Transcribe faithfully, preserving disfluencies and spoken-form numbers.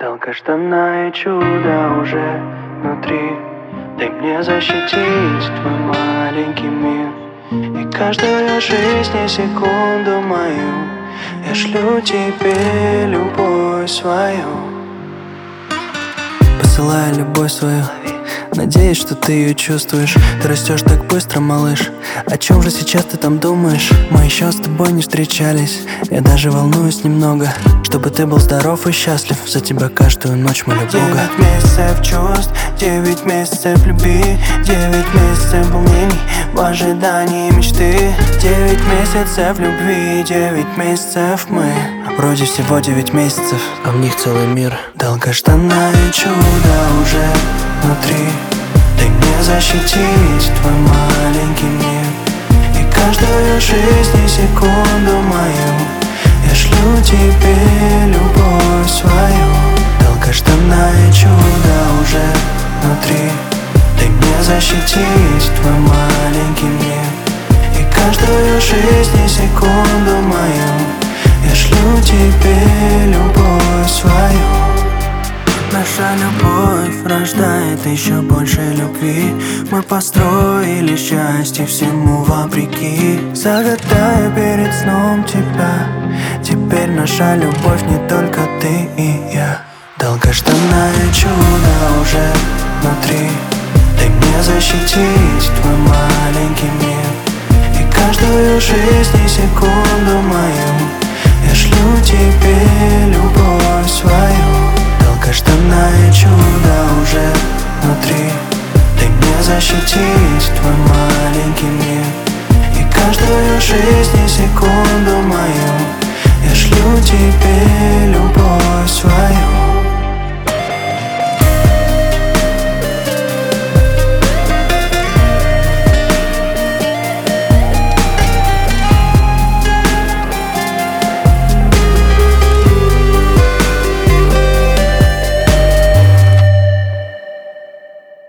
Долгожданное чудо уже внутри. Дай мне защитить твой маленький мир. И каждую жизнь и секунду мою я шлю тебе любовь свою. Посылаю любовь свою, надеюсь, что ты ее чувствуешь. Ты растешь так быстро, малыш. О чем же сейчас ты там думаешь? Мы еще с тобой не встречались. Я даже волнуюсь немного, чтобы ты был здоров и счастлив. За тебя каждую ночь молю Бога. Девять месяцев чувств, девять месяцев любви, девять месяцев волнений в ожидании мечты. Девять месяцев любви, девять месяцев мы. Вроде всего девять месяцев, а в них целый мир. Долгожданное чудо уже внутри. Дай мне защитить твой маленький мир. И каждую жизнь и секунду мою я шлю тебе любовь свою. Долгожданное чудо уже внутри. Дай мне защитить твой маленький мир. И каждую жизнь и секунду мою я шлю тебе любовь свою. Наша любовь рождает еще больше любви. Мы построили счастье всему вопреки. Загадаю перед сном тебя. Теперь наша любовь не только ты и я. Долгожданное чудо уже внутри. Дай мне защитить твой маленький мир. И каждую жизнь и секунду мою я шлю тебе любовь свою. Долгожданное чудо уже внутри. Дай мне защитить твой маленький мир. И каждую жизнь и секунду мою я шлю тебе любовь свою.